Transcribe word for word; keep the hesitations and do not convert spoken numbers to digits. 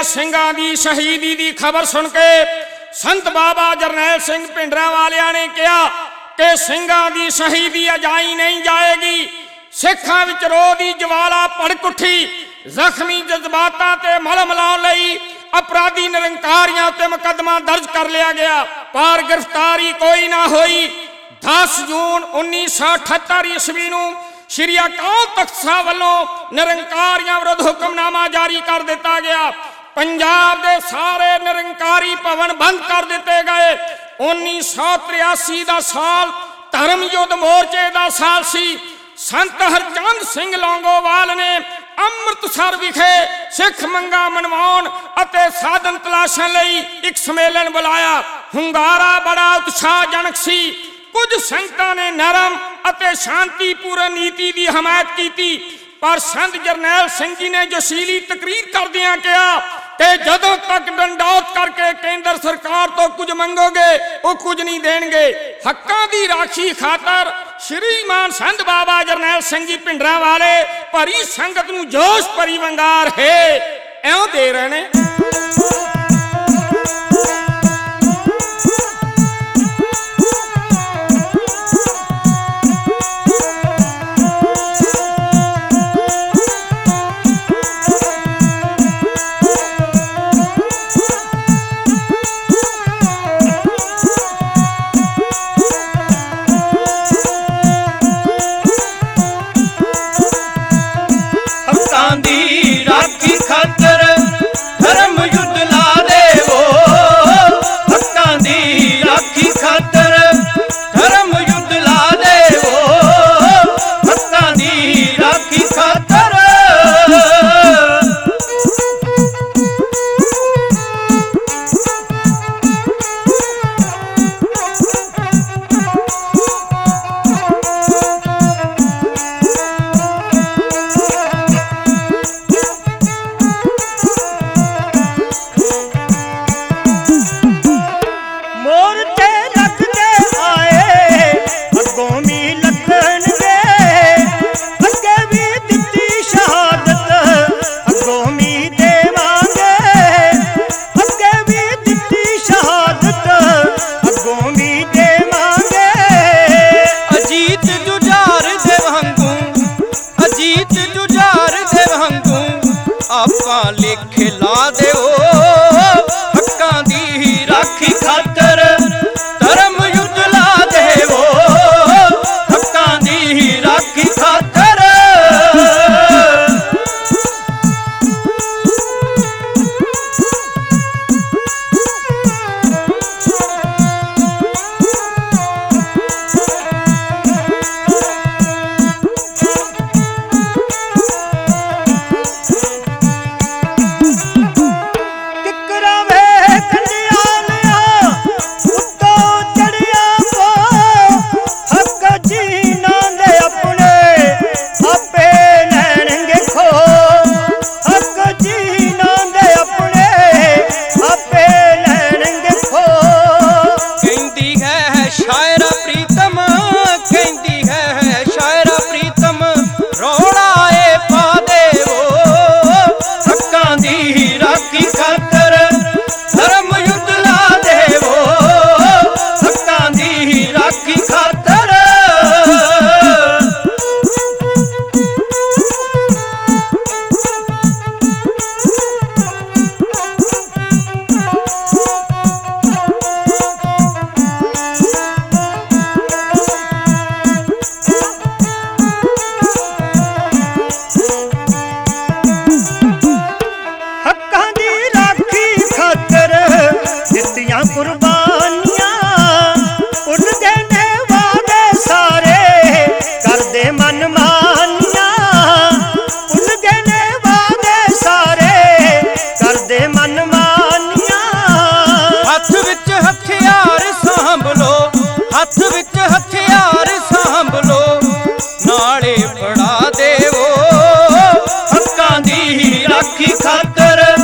ਸਿੰਘਾਂ ਦੀ ਸ਼ਹੀਦੀ ਦੀ ਖਬਰ ਸੁਣ ਕੇ ਸੰਤ ਬਾਬਾ ਜਰਨੈਲ ਸਿੰਘ ਭਿੰਡਰਾਂਵਾਲਿਆਂ ਨੇ ਕਿਹਾ ਕਿ ਸਿੰਘਾਂ ਦੀ ਸ਼ਹੀਦੀ ਅਜਾਈ ਨਹੀਂ ਜਾਏਗੀ। ਸਿੱਖਾਂ ਵਿੱਚ ਰੋਹ ਦੀ ਜਵਾਲਾ ਭੜਕ ਉੱਠੀ। ਜ਼ਖਮੀ ਜਜ਼ਬਾਤਾਂ ਤੇ ਮਲਮ ਲਾਉਣ ਲਈ ਅਪਰਾਧੀ ਨਿਰੰਕਾਰੀਆਂ ਉੱਤੇ ਮੁਕੱਦਮਾ ਦਰਜ ਕਰ ਲਿਆ ਗਿਆ, ਪਰ ਗ੍ਰਿਫਤਾਰੀ ਕੋਈ ਨਾ ਹੋਈ। ਦਸ ਜੂਨ ਉੱਨੀ ਸੌ ਅਠੱਤਰ ਈਸਵੀ ਨੂੰ ਸ਼੍ਰੀ ਅਕਾਲ ਤਖ਼ਤ ਸਾਹਿਬ ਵੱਲੋਂ ਨਿਰੰਕਾਰੀਆਂ ਵਿਰੁੱਧ ਹੁਕਮਨਾਮਾ ਜਾਰੀ ਕਰ ਦਿੱਤਾ ਗਿਆ। ਪੰਜਾਬ ਦੇ ਸਾਰੇ ਨਿਰੰਕਾਰੀ ਭਵਨ ਬੰਦ ਕਰ ਦਿੱਤੇ ਗਏ। ਉੱਨੀ ਸੌ ਤਰਿਆਸੀ ਦਾ ਸਾਲ ਧਰਮ ਯੁੱਧ ਮੋਰਚੇ ਦਾ ਸਾਲ ਸੀ। ਸੰਤ ਹਰਚੰਦ ਸਿੰਘ ਲੌਂਗੋਵਾਲ ਨੇ ਅੰਮ੍ਰਿਤਸਰ ਵਿਖੇ ਸਿੱਖ ਮੰਗਾਂ ਮਨਵਾਉਣ ਅਤੇ ਸਾਧਨ ਤਲਾਸ਼ਣ ਲਈ ਇੱਕ ਸੰਮੇਲਨ ਬੁਲਾਇਆ। ਹੁੰਗਾਰਾ ਬੜਾ ਉਤਸ਼ਾਹਜਨਕ ਸੀ। ਕੁਝ ਸੰਗਤਾਂ ਨੇ ਨਰਮ ਅਤੇ ਸ਼ਾਂਤੀਪੂਰਨ ਨੀਤੀ ਦੀ ਹਮਾਇਤ ਕੀਤੀ, ਪਰ ਸੰਤ ਜਰਨੈਲ ਸਿੰਘ ਜੀ ਨੇ ਜੋਸ਼ੀਲੀ ਤਕਰੀਰ ਕਰਦਿਆਂ ਕਿਹਾ ਕਿ ਜਦੋਂ ਤੱਕ ਡੰਡੌਤ ਕਰਕੇ ਕੇਂਦਰ ਸਰਕਾਰ ਤੋਂ ਕੁਝ ਮੰਗੋਗੇ ਉਹ ਕੁਝ ਨਹੀਂ ਦੇਣਗੇ। ਹੱਕਾਂ ਦੀ ਰਾਖੀ ਖਾਤਰ ਸ਼੍ਰੀਮਾਨ ਸੰਤ ਬਾਬਾ ਜਰਨੈਲ ਸਿੰਘ ਜੀ ਭਿੰਡਰਾਂਵਾਲੇ ਭਰੀ ਸੰਗਤ ਨੂੰ ਜੋਸ਼ ਭਰੀ ਵੰਗਾਰ ਹੈ ਇਉਂ ਦੇ ਰਹੇ ਨੇ। ਰਾਖੀ ਖਾਤਰ